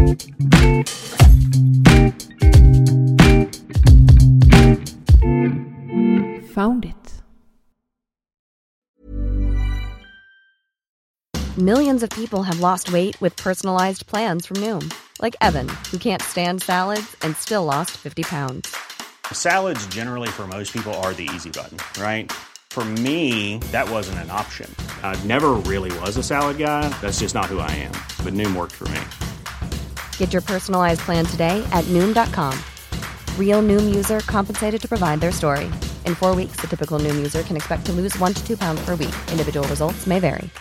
Found it. Millions of people have lost weight with personalized plans from Noom. Like Evan, who can't stand salads and still lost 50 pounds. Salads generally for most people are the easy button, right? For me, that wasn't an option. I never really was a salad guy. That's just not who I am. But Noom worked for me. Get your personalized plan today at Noom.com. Real Noom user compensated to provide their story. In 4 weeks, the typical Noom user can expect to lose 1 to 2 pounds per week. Individual results may vary.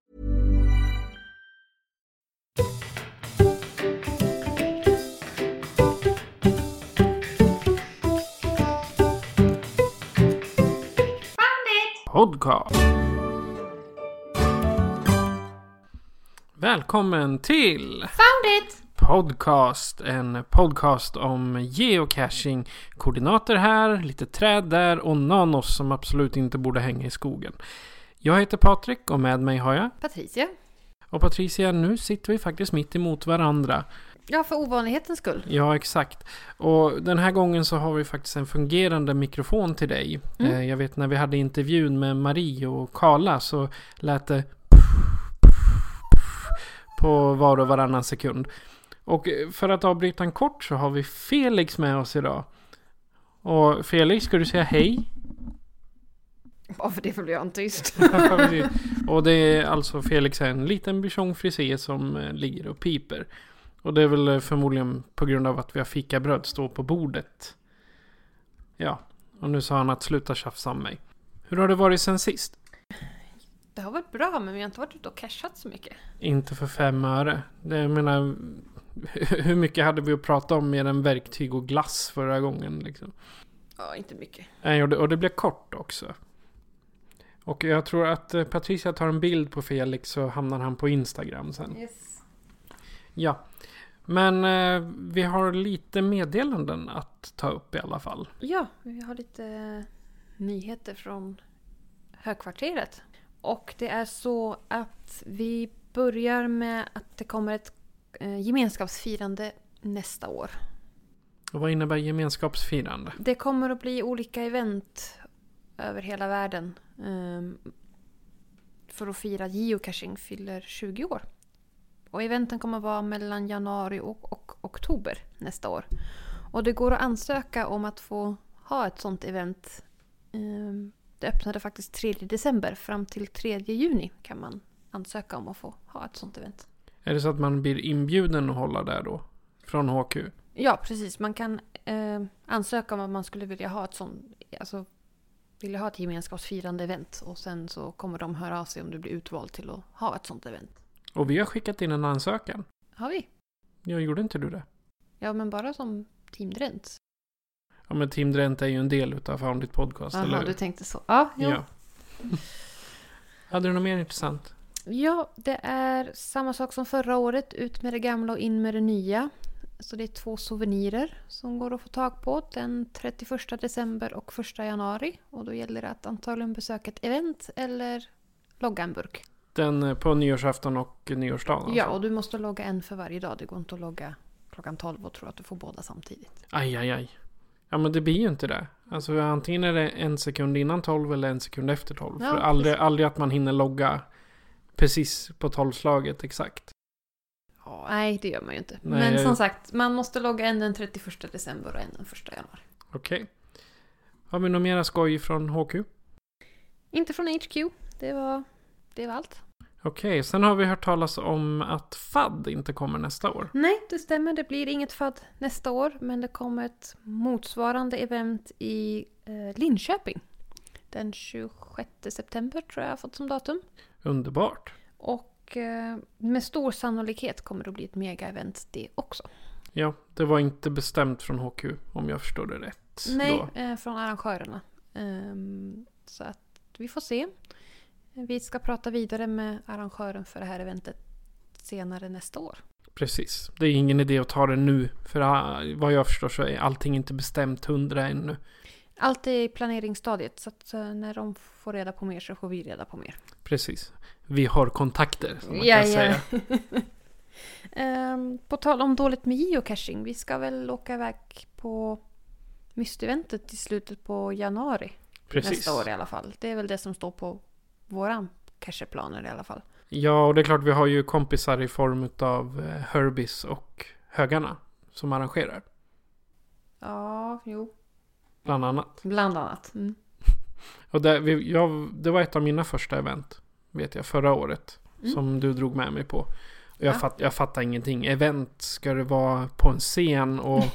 Podcast. Välkommen till Found it! Podcast, en podcast om geocaching, koordinater här, lite träd där och nanos som absolut inte borde hänga i skogen. Jag heter Patrik och med mig har jag Patricia. Och Patricia, nu sitter vi faktiskt mitt emot varandra. Ja, för ovanlighetens skull. Ja, exakt. Och den här gången så har vi faktiskt en fungerande mikrofon till dig. Jag vet när vi hade intervjun med Marie och Carla så lät det på var och varannan sekund. Och för att avbryta en kort så har vi Felix med oss idag. Och Felix, ska du säga hej? Ja, för det får bli tyst. Och det är alltså Felix är en liten bichonfrisé som ligger och piper. Och det är väl förmodligen på grund av att vi har fikabröd stå på bordet. Ja, och nu sa han att sluta tjafsa om mig. Hur har det varit sen sist? Det har varit bra, men vi har inte varit ute och cashat så mycket. Inte för 5 öre. Jag menar, hur mycket hade vi att prata om mer än verktyg och glass förra gången liksom? Ja, inte mycket. Och det blev kort också. Och jag tror att Patricia tar en bild på Felix så hamnar han på Instagram sen. Yes. Ja. Men vi har lite meddelanden att ta upp i alla fall. Ja, vi har lite nyheter från högkvarteret. Och det är så att vi börjar med att det kommer ett gemenskapsfirande nästa år. Och vad innebär gemenskapsfirande? Det kommer att bli olika event över hela världen för att fira geocaching fyller 20 år. Och eventen kommer att vara mellan januari och oktober nästa år. Och det går att ansöka om att få ha ett sånt event. Det öppnade faktiskt 3 december. Fram till 3 juni kan man ansöka om att få ha ett sånt event. Är det så att man blir inbjuden att hålla där då? Från HQ? Ja, precis. Man kan ansöka om att man skulle vilja ha ett sånt... Alltså, vilja ha ett gemenskapsfirande event. Och sen så kommer de höra av sig om du blir utvald till att ha ett sånt event. Och vi har skickat in en ansökan. Har vi? Ja, gjorde inte du det? Ja, men bara som Team Drent. Ja, men Team Drent är ju en del utav Found It Podcast, eller Jaha, hur? du tänkte så. Ja, jo. Ja. Hade du något mer intressant? Ja, det är samma sak som förra året. Ut med det gamla och in med det nya. Så det är 2 souvenirer som går att få tag på den 31 december och 1 januari. Och då gäller det att antagligen besöka ett event eller logga en burk. Den på nyårsafton och nyårsdagen alltså. Ja, och du måste logga en för varje dag. Det går inte att logga klockan 12 och tro att du får båda samtidigt. Aj. Ja, men det blir ju inte det. Alltså antingen är det 1 sekund innan 12 eller 1 sekund efter 12. Ja, för aldrig att man hinner logga precis på 12-slaget exakt. Ja, nej, det gör man ju inte. Nej, men som sagt, man måste logga en den 31 december och en den 1 januari. Okej. Har vi något mera skoj från HQ? Inte från HQ. Det var allt. Okej, sen har vi hört talas om att FAD inte kommer nästa år. Nej, det stämmer. Det blir inget FAD nästa år. Men det kommer ett motsvarande event i Linköping. Den 26 september tror jag har fått som datum. Underbart. Och med stor sannolikhet kommer det att bli ett mega-event det också. Ja, det var inte bestämt från HQ om jag förstår det rätt. Nej, från arrangörerna. Så att vi får se. Vi ska prata vidare med arrangören för det här eventet senare nästa år. Precis. Det är ingen idé att ta det nu. För vad jag förstår så är allting inte bestämt 100 ännu. Allt är i planeringsstadiet. Så att när de får reda på mer så får vi reda på mer. Precis. Vi har kontakter som man kan säga. På tal om dåligt med geocaching. Vi ska väl åka iväg på Mysteventet i slutet på januari. Precis. Nästa år i alla fall. Det är väl det som står på våran cacheplaner i alla fall. Ja, och det är klart vi har ju kompisar i form av Herbies och Högarna som arrangerar. Ja, jo. Bland annat. Bland annat. Mm. Och det var ett av mina första event, vet jag, förra året. Som du drog med mig på. Och jag fattar ingenting. Event ska det vara på en scen och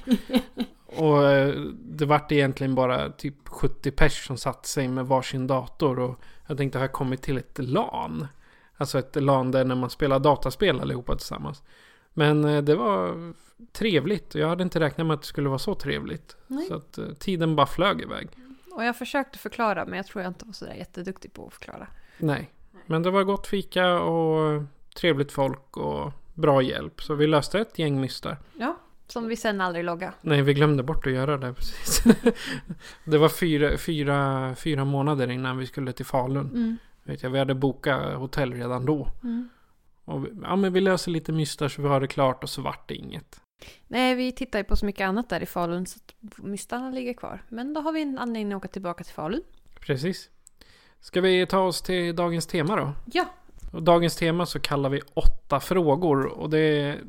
det vart egentligen bara typ 70 pers som satt sig med varsin dator. Och jag tänkte att jag kommit till ett LAN. Alltså ett LAN där när man spelar dataspel allihopa tillsammans. Men det var trevligt och jag hade inte räknat med att det skulle vara så trevligt. Nej. Så att tiden bara flög iväg. Och jag försökte förklara, men jag tror jag inte var så där jätteduktig på att förklara. Nej, men det var gott fika och trevligt folk och bra hjälp. Så vi löste ett gäng mystar. Ja, som vi sen aldrig logga. Nej, vi glömde bort att göra det precis. Det var fyra månader innan vi skulle till Falun. Vet jag, vi hade bokat hotell redan då. Och, men vi löser lite mystar så vi har det klart och så vart det inget. Nej, vi tittar ju på så mycket annat där i Falun så att mystarna ligger kvar. Men då har vi en anledning att åka tillbaka till Falun. Precis. Ska vi ta oss till dagens tema då? Ja. Och dagens tema så kallar vi 8 frågor. Och det är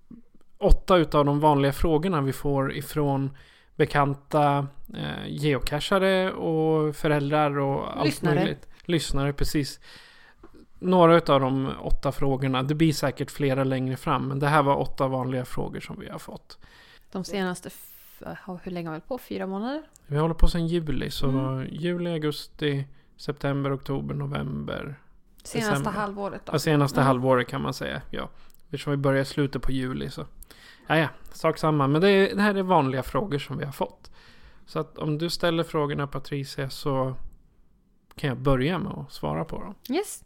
8 utav de vanliga frågorna vi får ifrån bekanta geocachare och föräldrar och allt möjligt. Lyssnare, precis. Några av de 8 frågorna, det blir säkert flera längre fram, men det här var 8 vanliga frågor som vi har fått. De senaste, hur länge har vi på? 4 månader? Vi håller på sedan juli, så juli, augusti, september, oktober, november. Senaste december. Halvåret då? Ja, senaste halvåret kan man säga, ja. Eftersom vi börjar slutet på juli så. Ja, sak samma. Men det här är vanliga frågor som vi har fått. Så att om du ställer frågorna, Patricia, så kan jag börja med att svara på dem. Yes.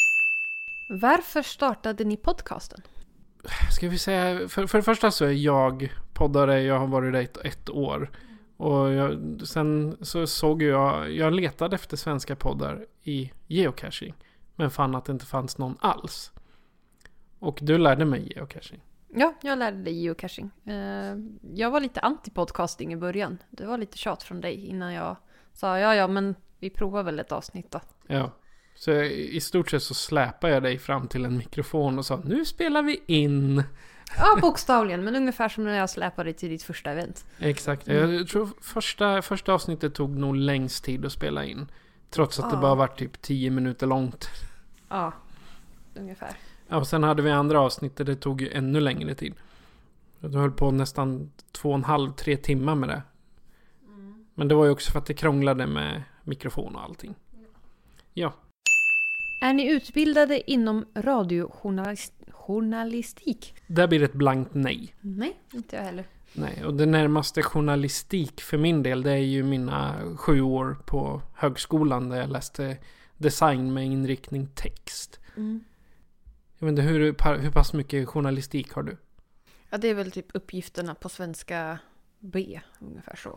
Varför startade ni podcasten? Ska vi säga, för det första så är jag poddare, jag har varit där ett år. Och sen så såg jag letade efter svenska poddar i geocaching. Men fann att det inte fanns någon alls. Och du lärde mig geocaching. Ja, jag lärde dig geocaching. Jag var lite anti-podcasting i början. Det var lite tjat från dig innan jag sa ja, men vi provar väl ett avsnitt då. Ja, så i stort sett så släpade jag dig fram till en mikrofon och sa nu spelar vi in. Ja, bokstavligen, men ungefär som när jag släpade dig till ditt första event. Exakt, jag tror första avsnittet tog nog längst tid att spela in. Trots att det bara var typ 10 minuter långt. Ja, ungefär. Ja, och sen hade vi andra avsnitt där det tog ännu längre tid. Du höll på nästan 2,5-3 timmar med det. Men det var ju också för att det krånglade med mikrofon och allting. Ja. Är ni utbildade inom radiojournalistik? Där blir det ett blankt nej. Nej, inte jag heller. Nej, och det närmaste journalistik för min del, det är ju mina 7 år på högskolan där jag läste design med inriktning text. Jag vet inte, hur pass mycket journalistik har du? Ja, det är väl typ uppgifterna på svenska B, ungefär så.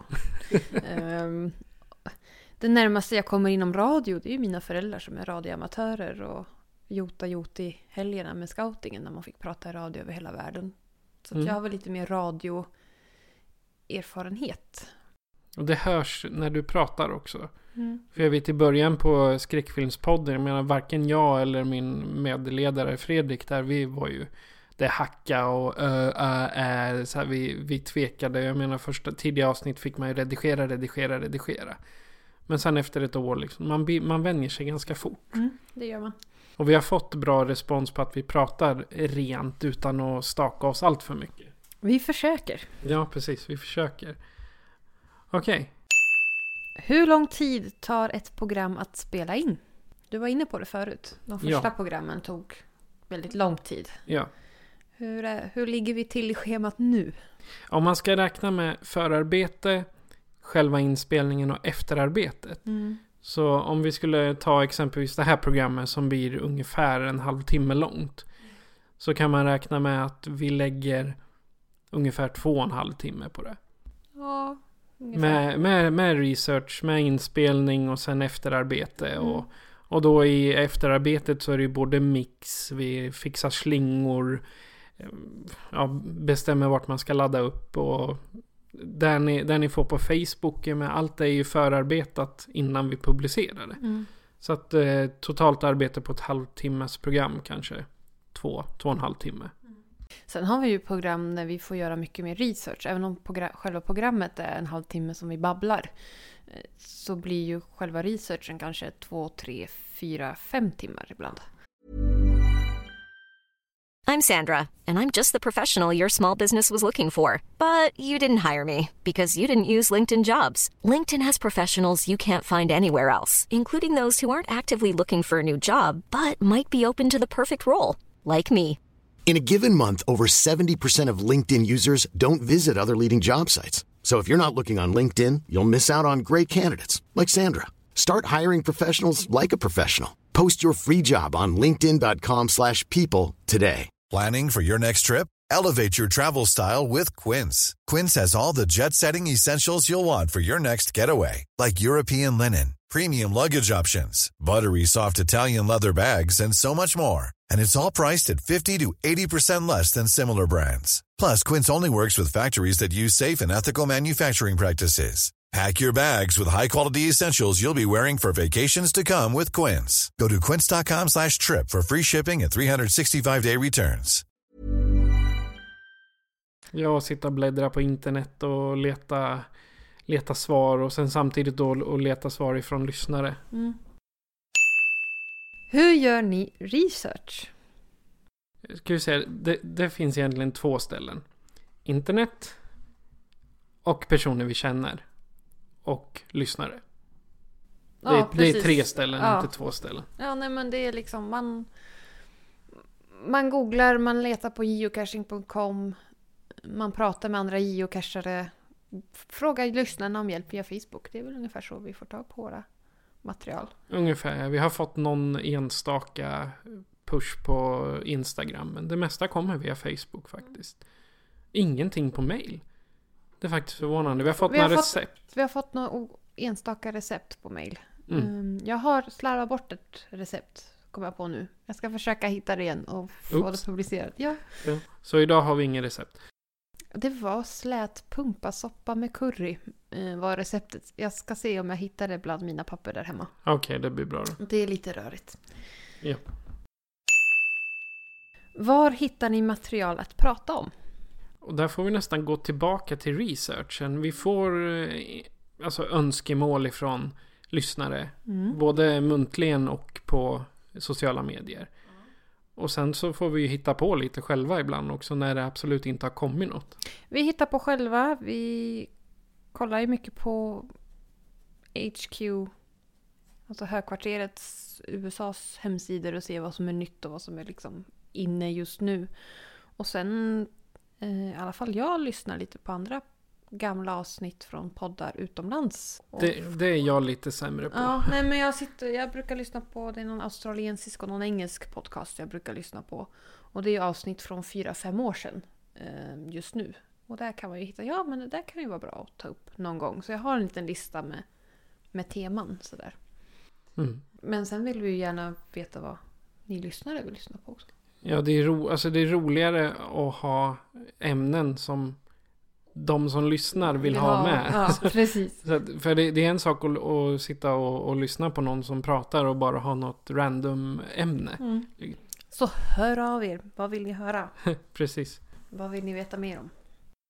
Det närmaste jag kommer inom radio, det är ju mina föräldrar som är radioamatörer och jota i helgerna med scoutingen när man fick prata i radio över hela världen. Så att jag har väl lite mer radioerfarenhet. Och det hörs när du pratar också. För jag vet i början på skräckfilmspodden, jag menar varken jag eller min medledare Fredrik där, vi var ju det hacka och så här, vi tvekade. Jag menar första tidiga avsnitt fick man ju redigera. Men sen efter ett år liksom, man vänjer sig ganska fort. Det gör man. Och vi har fått bra respons på att vi pratar rent utan att staka oss allt för mycket. Vi försöker. Ja, precis. Vi försöker. Okej. Hur lång tid tar ett program att spela in? Du var inne på det förut. De första programmen tog väldigt lång tid. Ja. Hur ligger vi till i schemat nu? Om man ska räkna med förarbete, själva inspelningen och efterarbetet. Så om vi skulle ta exempelvis det här programmet som blir ungefär en halvtimme långt. Så kan man räkna med att vi lägger ungefär 2,5 timme på det. Ja, med research, med inspelning och sen efterarbete. Och då i efterarbetet så är det ju både mix, vi fixar slingor, bestämmer vart man ska ladda upp. Och där ni får på Facebook, med allt är ju förarbetat innan vi publicerar det. Så att totalt arbete på ett halvtimmes program, kanske 2,5 timme. Sen har vi ju program när vi får göra mycket mer research. Även om själva programmet är en halvtimme som vi babblar, så blir ju själva researchen kanske 2, 3, 4, 5 timmar ibland. I'm Sandra, and I'm just the professional your small business was looking for. But you didn't hire me because you didn't use LinkedIn Jobs. LinkedIn has professionals you can't find anywhere else, including those who aren't actively looking for a new job, but might be open to the perfect role, like me. In a given month, over 70% of LinkedIn users don't visit other leading job sites. So if you're not looking on LinkedIn, you'll miss out on great candidates like Sandra. Start hiring professionals like a professional. Post your free job on linkedin.com/people today. Planning for your next trip? Elevate your travel style with Quince. Quince has all the jet-setting essentials you'll want for your next getaway, like European linen, premium luggage options, buttery soft Italian leather bags, and so much more. And it's all priced at 50 to 80% less than similar brands. Plus, Quince only works with factories that use safe and ethical manufacturing practices. Pack your bags with high-quality essentials you'll be wearing for vacations to come with Quince. Go to quince.com/trip for free shipping and 365-day returns. Jag sitter och bläddra på internet och leta svar, och sen samtidigt då och leta svar ifrån lyssnare. Hur gör ni research? Ska vi säga, det finns egentligen 2 ställen. Internet och personer vi känner. Och lyssnare. Det är 3 ställen, inte 2 ställen. Ja, nej, men det är liksom man googlar, man letar på geocaching.com, man pratar med andra geocachare, frågar lyssnarna om hjälp via Facebook. Det är väl ungefär så vi får tag på våra material. Ungefär. Vi har fått någon enstaka push på Instagram, men det mesta kommer via Facebook faktiskt. Ingenting på mail. Det är faktiskt förvånande. Vi har fått några recept. Vi har fått några enstaka recept på mail. Jag har slarvat bort ett recept, kommer jag på nu. Jag ska försöka hitta det igen och få det publicerat. Ja. Så idag har vi ingen recept. Det var slät pumpasoppa med curry var receptet. Jag ska se om jag hittar det bland mina papper där hemma. Okej, det blir bra då. Det är lite rörigt. Ja. Var hittar ni material att prata om? Och där får vi nästan gå tillbaka till researchen. Vi får önskemål ifrån lyssnare. Både muntligen och på sociala medier. Och sen så får vi ju hitta på lite själva ibland också när det absolut inte har kommit något. Vi hittar på själva. Vi kollar ju mycket på HQ, alltså högkvarterets, USAs hemsidor, och ser vad som är nytt och vad som är liksom inne just nu. Och sen i alla fall jag lyssnar lite på andra gamla avsnitt från poddar utomlands. Det är jag lite sämre på. Ja, nej, men jag brukar lyssna på, det är någon australiensisk och någon engelsk podcast jag brukar lyssna på. Och det är avsnitt från 4-5 år sedan just nu. Och där kan man ju hitta, men det där kan ju vara bra att ta upp någon gång. Så jag har en liten lista med teman sådär. Men sen vill vi ju gärna veta vad ni lyssnare vill lyssna på också. Ja, det är roligare att ha ämnen som de som lyssnar vill ha med. Ja, precis. För det är en sak att sitta och lyssna på någon som pratar och bara ha något random ämne. Så hör av er. Vad vill ni höra? Precis. Vad vill ni veta mer om?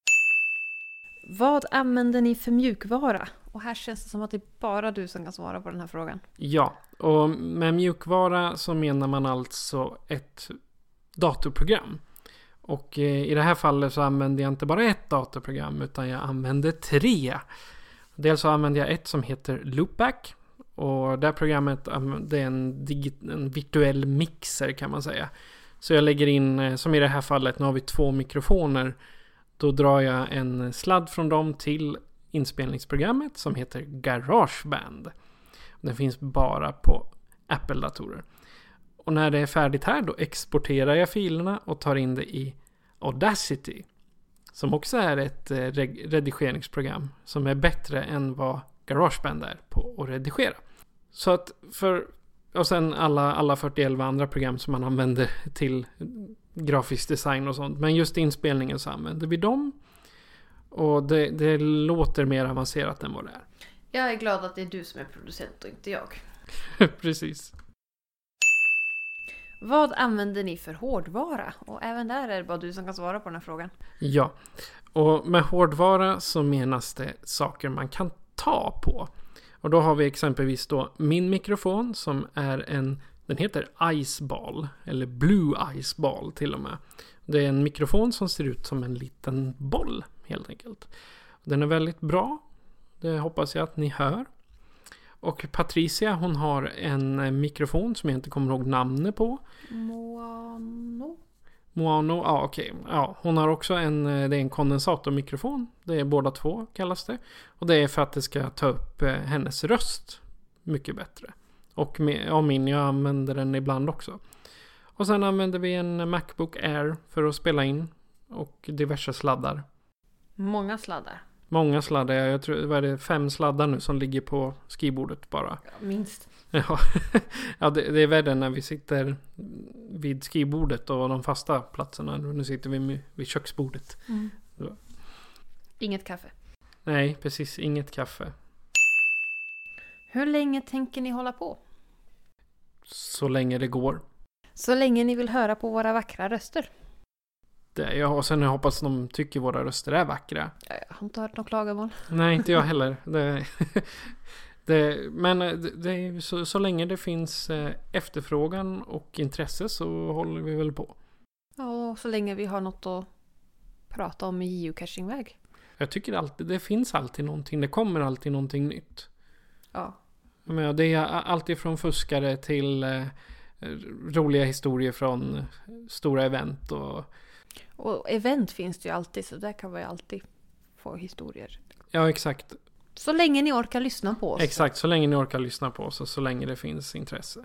Vad använder ni för mjukvara? Och här känns det som att det är bara du som kan svara på den här frågan. Ja, och med mjukvara så menar man alltså ett datorprogram. Och i det här fallet så använder jag inte bara ett datorprogram utan jag använder 3. Dels så använder jag ett som heter Loopback. Och det här programmet det är en virtuell mixer kan man säga. Så jag lägger in, som i det här fallet, nu har vi 2 mikrofoner. Då drar jag en sladd från dem till inspelningsprogrammet som heter GarageBand. Den finns bara på Apple-datorer. Och när det är färdigt här då exporterar jag filerna och tar in det i Audacity. Som också är ett redigeringsprogram som är bättre än vad GarageBand är på att redigera. Så att och sen alla 41 andra program som man använder till grafisk design och sånt. Men just inspelningen så använder vi dem. Och det låter mer avancerat än vad det är. Jag är glad att det är du som är producent och inte jag. Precis. Vad använder ni för hårdvara? Och även där är det bara du som kan svara på den här frågan. Ja, och med hårdvara så menas det saker man kan ta på. Och då har vi exempelvis då min mikrofon som är den heter Iceball, eller Blue Iceball till och med. Det är en mikrofon som ser ut som en liten boll helt enkelt. Den är väldigt bra, det hoppas jag att ni hör. Och Patricia, hon har en mikrofon som jag inte kommer ihåg namnet på. Moano, ja okej. Ja, hon har också det är en kondensatormikrofon. Det är båda två kallas det. Och det är för att det ska ta upp hennes röst mycket bättre. Och jag använder den ibland också. Och sen använder vi en MacBook Air för att spela in. Och diverse sladdar. Många sladdar. Många sladdar. Jag tror det är 5 sladdar nu som ligger på skrivbordet bara. Ja, minst. Ja, ja det är värre när vi sitter vid skrivbordet och de fasta platserna. Nu sitter vi vid köksbordet. Mm. Inget kaffe. Nej, precis. Inget kaffe. Hur länge tänker ni hålla på? Så länge det går. Så länge ni vill höra på våra vackra röster. Och sen jag hoppas de tycker våra röster är vackra. Jag har inte hört något klagomål. Nej, inte jag heller. Men det är så länge det finns efterfrågan och intresse så håller vi väl på. Ja, och så länge vi har något att prata om i geocachingväg. Jag tycker det finns alltid någonting. Det kommer alltid någonting nytt. Ja. Men det är alltid från fuskare till roliga historier från stora event. Och event finns det ju alltid, så där kan vi alltid få historier. Ja, exakt. Så länge ni orkar lyssna på oss. Exakt, så länge ni orkar lyssna på oss och så länge det finns intresse.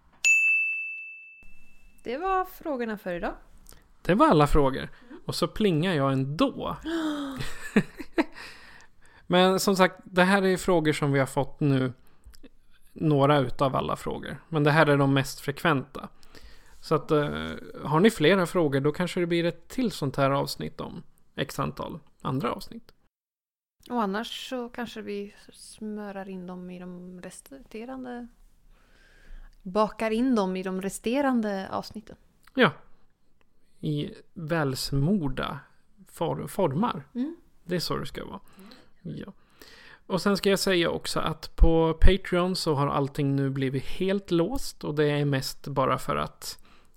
Det var frågorna för idag. Det var alla frågor. Och så plingar jag ändå. Men som sagt, det här är frågor som vi har fått nu. Några utav alla frågor. Men det här är de mest frekventa. Så att har ni flera frågor då kanske det blir ett till sånt här avsnitt om x antal andra avsnitt. Och annars så kanske vi smörar in dem i de resterande... Bakar in dem i de resterande avsnitten. Ja. I välsmorda formar. Mm. Det är så det ska vara. Ja. Och sen ska jag säga också att på Patreon så har allting nu blivit helt låst. Och det är mest bara för att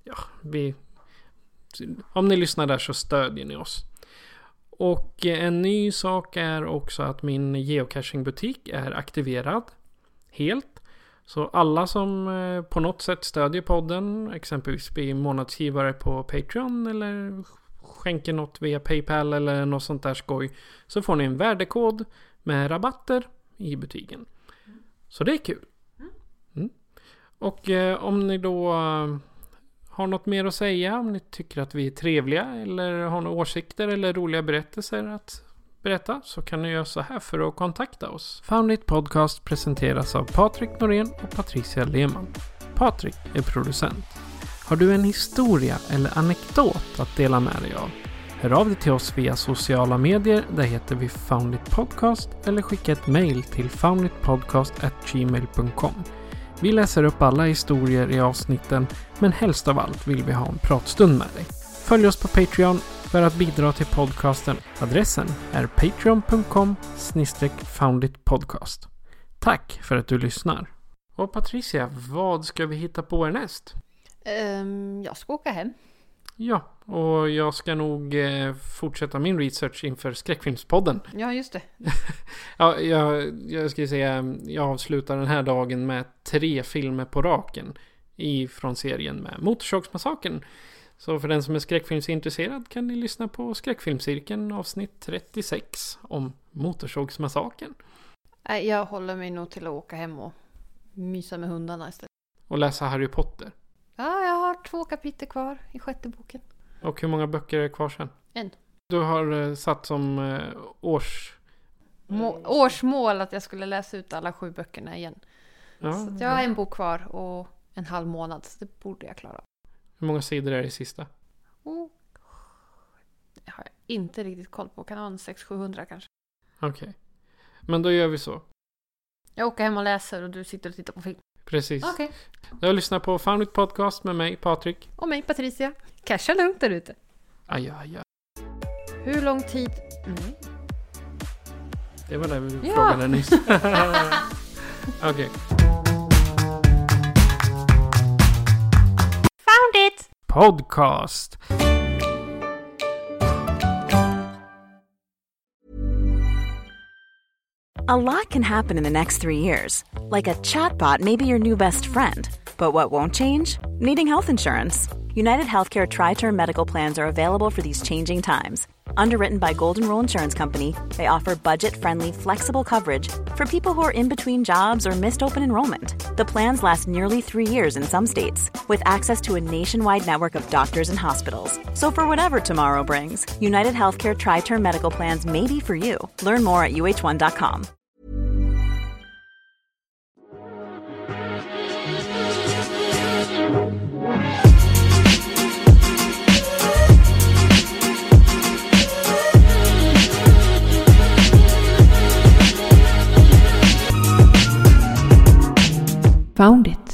om ni lyssnar där så stödjer ni oss. Och en ny sak är också att min geocachingbutik är aktiverad helt. Så alla som på något sätt stödjer podden, exempelvis blir månadsgivare på Patreon eller skänker något via PayPal eller något sånt där skoj, så får ni en värdekod med rabatter i butiken. Så det är kul. Mm. Och om ni då har något mer att säga, om ni tycker att vi är trevliga eller har några åsikter eller roliga berättelser att berätta, så kan ni göra så här för att kontakta oss. Foundit Podcast presenteras av Patrik Norén och Patricia Lehmann. Patrik är producent. Har du en historia eller anekdot att dela med dig av? Hör av dig till oss via sociala medier, där heter vi Foundit Podcast, eller skicka ett mejl till founditpodcast@gmail.com. Vi läser upp alla historier i avsnitten, men helst av allt vill vi ha en pratstund med dig. Följ oss på Patreon för att bidra till podcasten. Adressen är patreon.com/founditpodcast. Tack för att du lyssnar. Och Patricia, vad ska vi hitta på härnäst? Jag ska åka hem. Ja, och jag ska nog fortsätta min research inför Skräckfilmspodden. Ja, just det. Ja, jag ska säga, jag avslutar den här dagen med 3 filmer på raken från serien med Motorsågsmassakern. Så för den som är skräckfilmsintresserad kan ni lyssna på Skräckfilmscirkeln avsnitt 36 om Motorsågsmassakern. Jag håller mig nog till att åka hem och mysa med hundarna istället. Och läsa Harry Potter. Ja, jag har 2 kapitel kvar i 6:e boken. Och hur många böcker är kvar sen? 1. Du har satt som årsmål att jag skulle läsa ut alla 7 böckerna igen. Ja, så jag har 1 bok kvar och en halv månad, så det borde jag klara. Hur många sidor är det i sista? Jag har inte riktigt koll på. Kan ha en 600-700 kanske. Okej. Men då gör vi så. Jag åker hem och läser och du sitter och tittar på film. Precis. Okej. Jag har lyssnat på Found It Podcast med mig, Patrik. Och mig, Patricia. Casha lugnt där ute. Aj. Hur lång tid... Det var det vi Ja. frågade nyss. Okej. Found it! Podcast. A lot can happen in the next 3 years. Like a chatbot may be your new best friend. But what won't change? Needing health insurance. United Healthcare Tri-Term Medical Plans are available for these changing times. Underwritten by Golden Rule Insurance Company, they offer budget-friendly, flexible coverage for people who are in between jobs or missed open enrollment. The plans last nearly 3 years in some states, with access to a nationwide network of doctors and hospitals. So for whatever tomorrow brings, United Healthcare Tri-Term Medical Plans may be for you. Learn more at uh1.com. Found it.